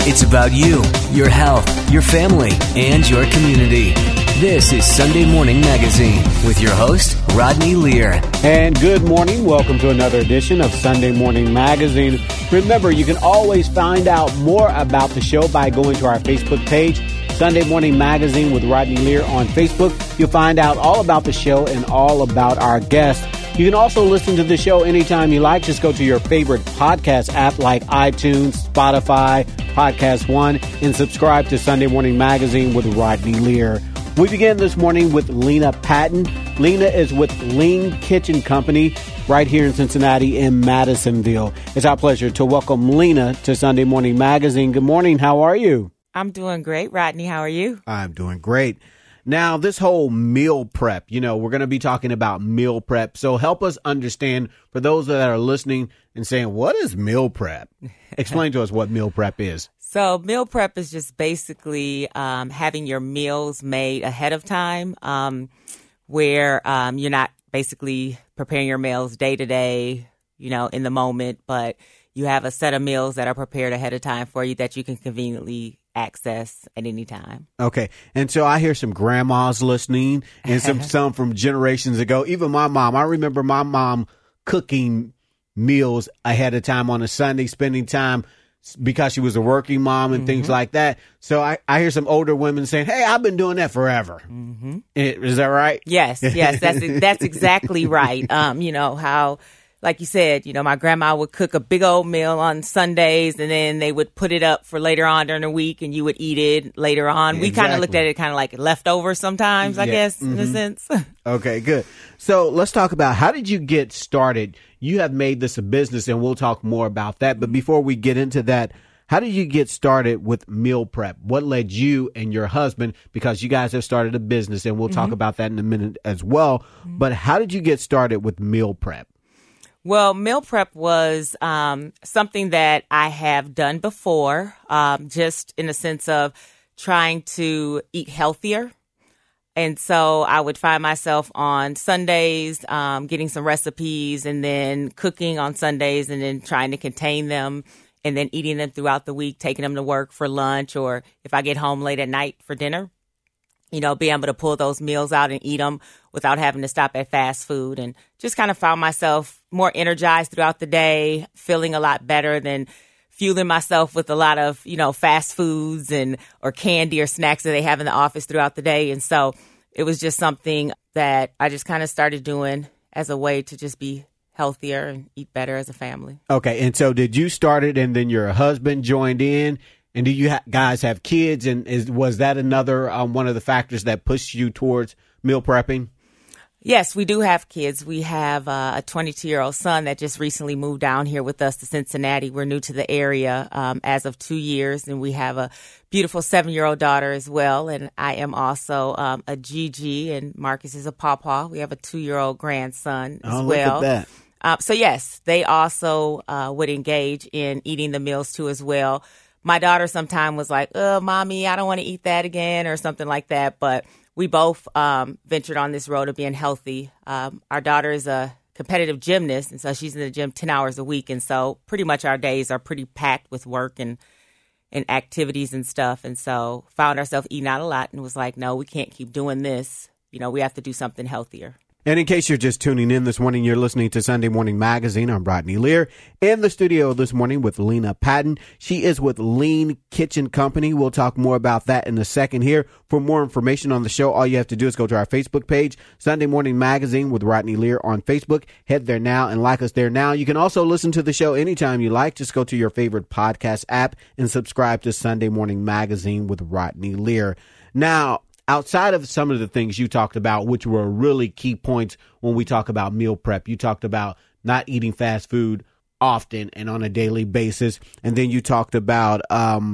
It's about you, your health, your family, and your community. This is Sunday Morning Magazine with your host, Rodney Lear. And good morning. Welcome to another edition of Sunday Morning Magazine. Remember, you can always find out more about the show by going to our Facebook page, Sunday Morning Magazine with Rodney Lear on Facebook. You'll find out all about the show and all about our guests. You can also listen to the show anytime you like. Just go to your favorite podcast app like iTunes, Spotify, Podcast One, and subscribe to Sunday Morning Magazine with Rodney Lear. We begin this morning with Lena Patton. Lena is with Lean Kitchen Company right here in Cincinnati in Madisonville. It's our pleasure to welcome Lena to Sunday Morning Magazine. Good morning. How are you? I'm doing great, Rodney. How are you? I'm doing great. Now, this whole meal prep, we're going to be talking about meal prep. So help us understand, for those that are listening and saying, what is meal prep? Explain to us what meal prep is. So meal prep is just basically having your meals made ahead of time, where you're not basically preparing your meals day to day, in the moment, but you have a set of meals that are prepared ahead of time for you that you can conveniently access at any time. Okay. And so I hear some grandmas listening and some from generations ago. Even my mom. I remember my mom cooking meals ahead of time on a Sunday, spending time because she was a working mom and things like that. So I hear some older women saying, hey, I've been doing that forever. Mm-hmm. Is that right? Yes. That's exactly right. How, like you said, my grandma would cook a big old meal on Sundays and then they would put it up for later on during the week and you would eat it later on. Exactly. We kind of looked at it kind of like leftovers sometimes, I guess, in a sense. Okay, good. So let's talk about, how did you get started? You have made this a business and we'll talk more about that. But before we get into that, how did you get started with meal prep? What led you and your husband, because you guys have started a business and we'll talk about that in a minute as well. But how did you get started with meal prep? Well, meal prep was something that I have done before, just in the sense of trying to eat healthier. And so I would find myself on Sundays getting some recipes and then cooking on Sundays and then trying to contain them and then eating them throughout the week, taking them to work for lunch, or if I get home late at night for dinner, being able to pull those meals out and eat them without having to stop at fast food, and just kind of found myself more energized throughout the day, feeling a lot better than fueling myself with a lot of, fast foods or candy or snacks that they have in the office throughout the day. And so it was just something that I just kind of started doing as a way to just be healthier and eat better as a family. Okay. And so did you start it and then your husband joined in? And do you guys have kids? And was that another one of the factors that pushed you towards meal prepping? Yes, we do have kids. We have a 22-year-old son that just recently moved down here with us to Cincinnati. We're new to the area as of 2 years, and we have a beautiful 7-year-old daughter as well. And I am also a Gigi, and Marcus is a pawpaw. We have a 2-year-old grandson as well. Look at that. So yes, they also would engage in eating the meals too as well. My daughter sometime was like, Mommy, I don't want to eat that again, or something like that. But we both ventured on this road of being healthy. Our daughter is a competitive gymnast, and so she's in the gym 10 hours a week. And so pretty much our days are pretty packed with work and activities and stuff. And so found ourselves eating out a lot and was like, no, we can't keep doing this. We have to do something healthier. And in case you're just tuning in this morning, you're listening to Sunday Morning Magazine. I'm Rodney Lear in the studio this morning with Lena Patton. She is with Lean Kitchen Company. We'll talk more about that in a second here. For more information on the show, all you have to do is go to our Facebook page, Sunday Morning Magazine with Rodney Lear on Facebook. Head there now and like us there now. You can also listen to the show anytime you like. Just go to your favorite podcast app and subscribe to Sunday Morning Magazine with Rodney Lear. Now, outside of some of the things you talked about, which were really key points when we talk about meal prep, you talked about not eating fast food often and on a daily basis. And then you talked about,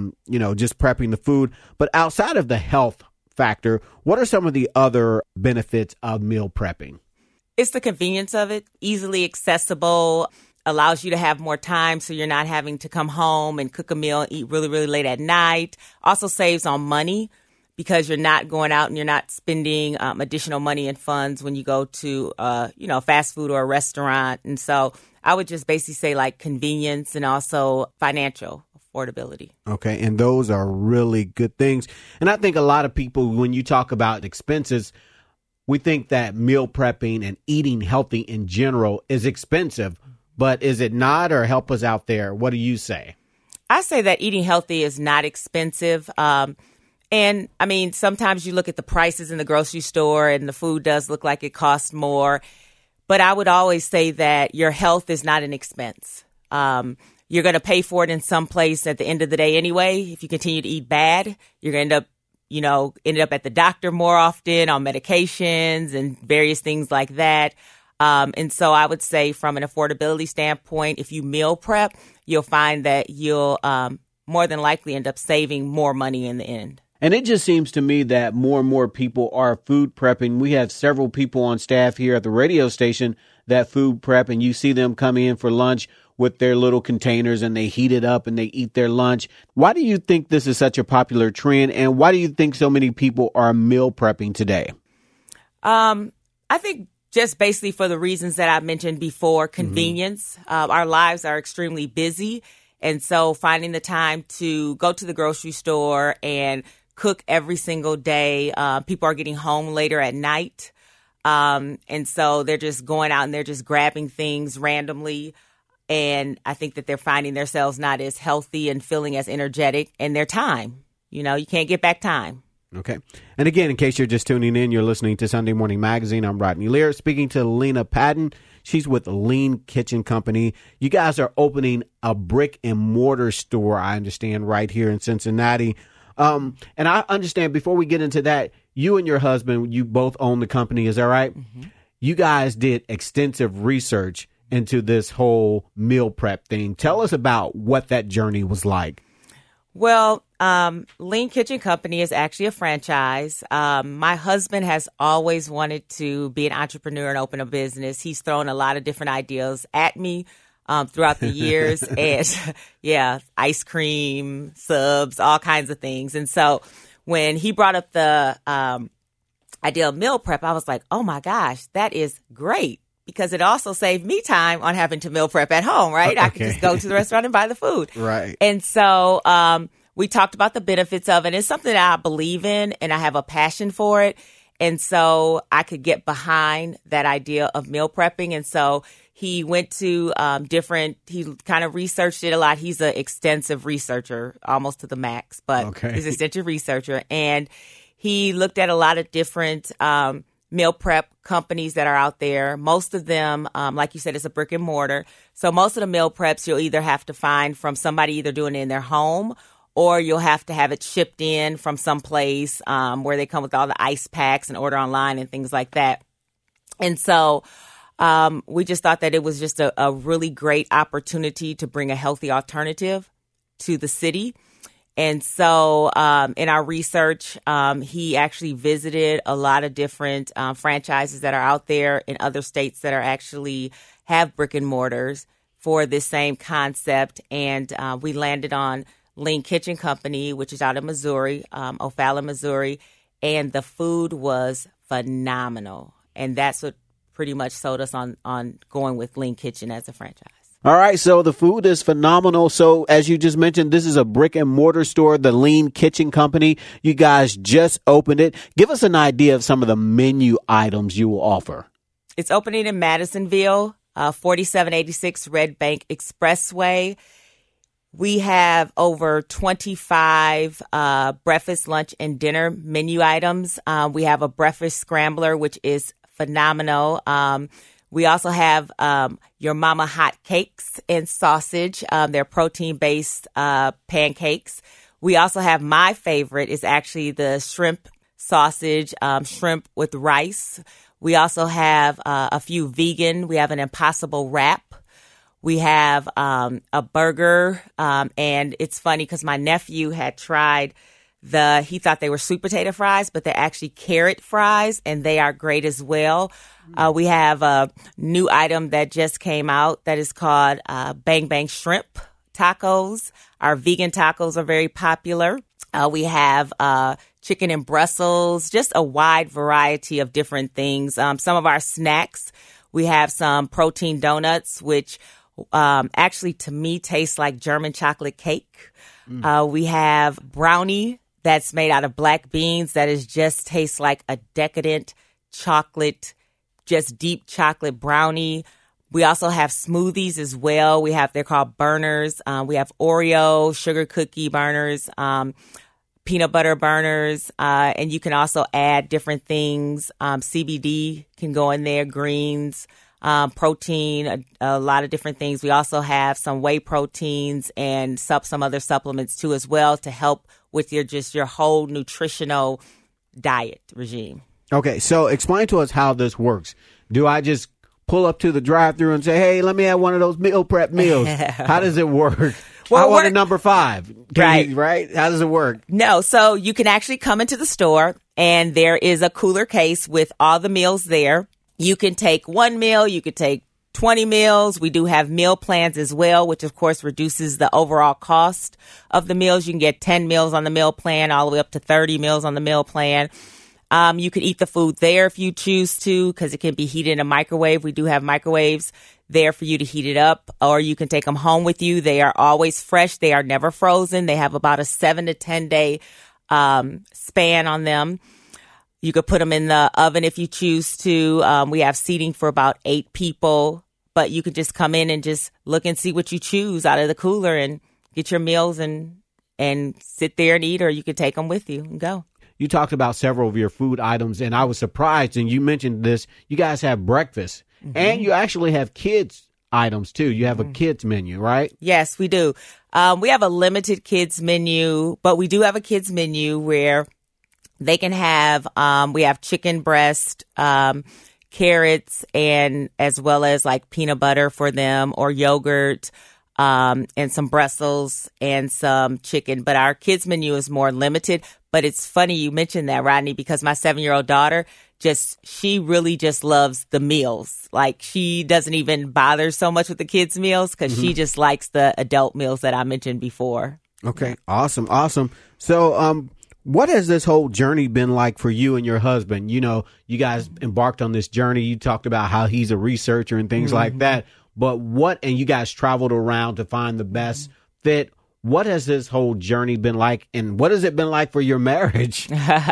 just prepping the food. But outside of the health factor, what are some of the other benefits of meal prepping? It's the convenience of it, easily accessible, allows you to have more time so you're not having to come home and cook a meal and eat really, really late at night. Also saves on money, because you're not going out and you're not spending additional money and funds when you go to, fast food or a restaurant. And so I would just basically say like convenience and also financial affordability. Okay, and those are really good things. And I think a lot of people, when you talk about expenses, we think that meal prepping and eating healthy in general is expensive, but is it not? Or help us out there. What do you say? I say that eating healthy is not expensive. And I mean, sometimes you look at the prices in the grocery store and the food does look like it costs more. But I would always say that your health is not an expense. You're going to pay for it in some place at the end of the day anyway. If you continue to eat bad, you're going to end up at the doctor more often on medications and various things like that. And so I would say from an affordability standpoint, if you meal prep, you'll find that you'll more than likely end up saving more money in the end. And it just seems to me that more and more people are food prepping. We have several people on staff here at the radio station that food prep, and you see them come in for lunch with their little containers and they heat it up and they eat their lunch. Why do you think this is such a popular trend, and why do you think so many people are meal prepping today? I think just basically for the reasons that I mentioned before, convenience. Our lives are extremely busy, and so finding the time to go to the grocery store and cook every single day. People are getting home later at night, and so they're just going out and they're just grabbing things randomly. And I think that they're finding themselves not as healthy and feeling as energetic in their time. You can't get back time. Okay. And again, in case you're just tuning in, you're listening to Sunday Morning Magazine. I'm Rodney Lear, speaking to Lena Patton. She's with Lean Kitchen Company. You guys are opening a brick and mortar store, I understand, right here in Cincinnati. And I understand, before we get into that, you and your husband, you both own the company. Is that right? Mm-hmm. You guys did extensive research into this whole meal prep thing. Tell us about what that journey was like. Well, Lean Kitchen Company is actually a franchise. My husband has always wanted to be an entrepreneur and open a business. He's thrown a lot of different ideas at me throughout the years. And ice cream, subs, all kinds of things. And so when he brought up the idea of meal prep, I was like, oh my gosh, that is great. Because it also saved me time on having to meal prep at home, right? Okay. I could just go to the restaurant and buy the food. Right. And so we talked about the benefits of it. It's something that I believe in and I have a passion for it. And so I could get behind that idea of meal prepping. And so he went to he kind of researched it a lot. He's an extensive researcher, almost to the max, but he's an extensive researcher. And he looked at a lot of different meal prep companies that are out there. Most of them, like you said, it's a brick and mortar. So most of the meal preps you'll either have to find from somebody either doing it in their home, or you'll have to have it shipped in from some place where they come with all the ice packs and order online and things like that. And so we just thought that it was just a really great opportunity to bring a healthy alternative to the city. And so in our research, he actually visited a lot of different franchises that are out there in other states that are actually have brick and mortars for this same concept. And we landed on Lean Kitchen Company, which is out of Missouri, O'Fallon, Missouri. And the food was phenomenal. And that's what pretty much sold us on going with Lean Kitchen as a franchise. All right, so the food is phenomenal. So as you just mentioned, this is a brick and mortar store, the Lean Kitchen Company. You guys just opened it. Give us an idea of some of the menu items you will offer. It's opening in Madisonville, 4786 Red Bank Expressway. We have over 25 breakfast, lunch, and dinner menu items. We have a breakfast scrambler, which is phenomenal. We also have your mama hot cakes and sausage. They're protein-based pancakes. We also have my favorite is actually the shrimp sausage, shrimp with rice. We also have a few vegan. We have an Impossible wrap. We have a burger. And it's funny because my nephew had tried he thought they were sweet potato fries, but they're actually carrot fries, and they are great as well. We have a new item that just came out that is called Bang Bang Shrimp Tacos. Our vegan tacos are very popular. We have chicken and Brussels, just a wide variety of different things. Some of our snacks, we have some protein donuts, which actually, to me, tastes like German chocolate cake. We have brownie that's made out of black beans that is just tastes like a decadent chocolate, just deep chocolate brownie. We also have smoothies as well. They're called burners. We have Oreo, sugar cookie burners, peanut butter burners, and you can also add different things. CBD can go in there, greens, protein, a lot of different things. We also have some whey proteins and some other supplements too as well to help with your whole nutritional diet regime. Okay, so explain to us how this works. Do I just pull up to the drive-thru and say, hey, let me have one of those meal prep meals? How does it work? Well, I want a number 5. Right? How does it work? No, so you can actually come into the store, and there is a cooler case with all the meals there. You can take 1 meal. You could take 20 meals. We do have meal plans as well, which, of course, reduces the overall cost of the meals. You can get 10 meals on the meal plan, all the way up to 30 meals on the meal plan. You can eat the food there if you choose to, because it can be heated in a microwave. We do have microwaves there for you to heat it up, or you can take them home with you. They are always fresh. They are never frozen. They have about a 7 to 10 day span on them. You could put them in the oven if you choose to. We have seating for about 8 people, but you could just come in and just look and see what you choose out of the cooler and get your meals and sit there and eat, or you could take them with you and go. You talked about several of your food items, and I was surprised, and you mentioned this. You guys have breakfast, and you actually have kids items, too. You have a kids menu, right? Yes, we do. We have a limited kids menu, but we do have a kids menu where they can have, we have chicken breast, carrots, and as well as like peanut butter for them, or yogurt, and some Brussels and some chicken. But our kids menu is more limited. But it's funny you mentioned that, Rodney, because my 7-year-old daughter, she really just loves the meals. Like, she doesn't even bother so much with the kids' meals because she just likes the adult meals that I mentioned before. Okay, awesome. So, what has this whole journey been like for you and your husband? You know, you guys embarked on this journey. You talked about how he's a researcher and things like that. But and you guys traveled around to find the best fit. What has this whole journey been like, and what has it been like for your marriage?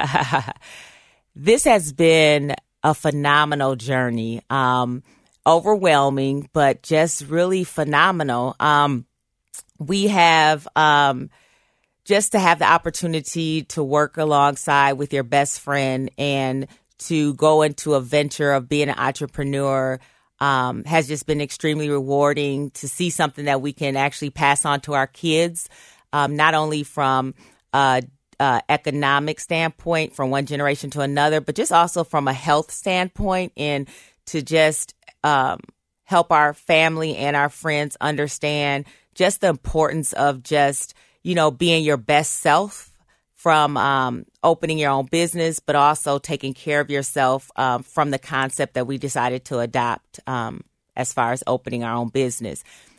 This has been a phenomenal journey, overwhelming, but just really phenomenal. We have just to have the opportunity to work alongside with your best friend and to go into a venture of being an entrepreneur has just been extremely rewarding to see something that we can actually pass on to our kids, not only from economic standpoint, from one generation to another, but just also from a health standpoint, and to just help our family and our friends understand just the importance of just, being your best self, from opening your own business, but also taking care of yourself from the concept that we decided to adopt as far as opening our own business.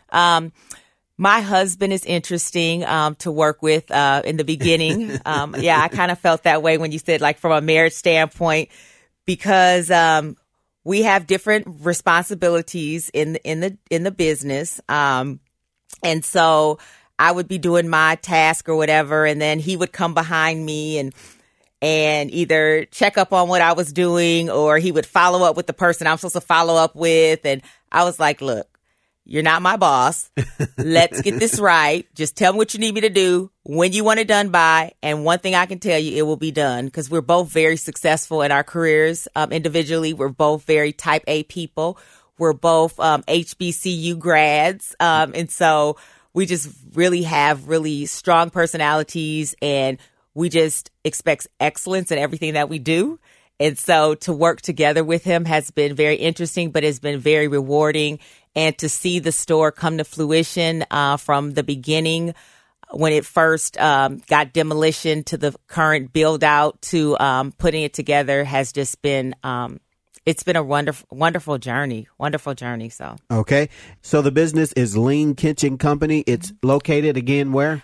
My husband is interesting to work with in the beginning. I kind of felt that way when you said, like, from a marriage standpoint, because we have different responsibilities in the business, and so I would be doing my task or whatever, and then he would come behind me and either check up on what I was doing, or he would follow up with the person I'm supposed to follow up with. And I was like, look, you're not my boss. Let's get this right. Just tell me what you need me to do, when you want it done by. And one thing I can tell you, it will be done, because we're both very successful in our careers individually. We're both very type A people. We're both HBCU grads. And so we just really have really strong personalities, and we just expect excellence in everything that we do. And so to work together with him has been very interesting, but it's been very rewarding. And to see the store come to fruition from the beginning, when it first got demolition, to the current build out, to putting it together, has just been it's been a wonderful journey. So. Okay. So the business is Lean Kitchen Company. It's located again where?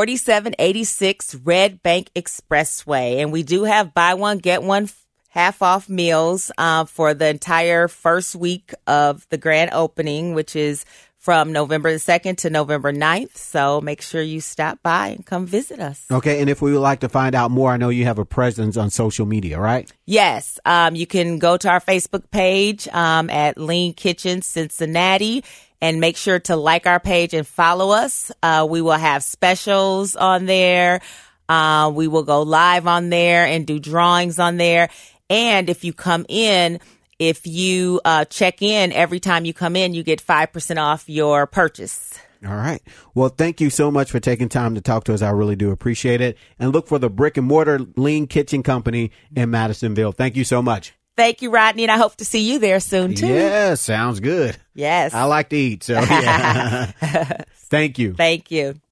4786 Red Bank Expressway. And we do have buy one, get one half off meals for the entire first week of the grand opening, which is from November the 2nd to November 9th. So make sure you stop by and come visit us. Okay. And if we would like to find out more, I know you have a presence on social media, right? Yes. You can go to our Facebook page at Lean Kitchen Cincinnati and make sure to like our page and follow us. We will have specials on there. We will go live on there and do drawings on there. And if you come in, if you check in every time you come in, you get 5% off your purchase. All right. Well, thank you so much for taking time to talk to us. I really do appreciate it. And look for the Brick and Mortar Lean Kitchen Company in Madisonville. Thank you so much. Thank you, Rodney, and I hope to see you there soon, too. Yeah, sounds good. Yes. I like to eat, so yeah. Thank you. Thank you.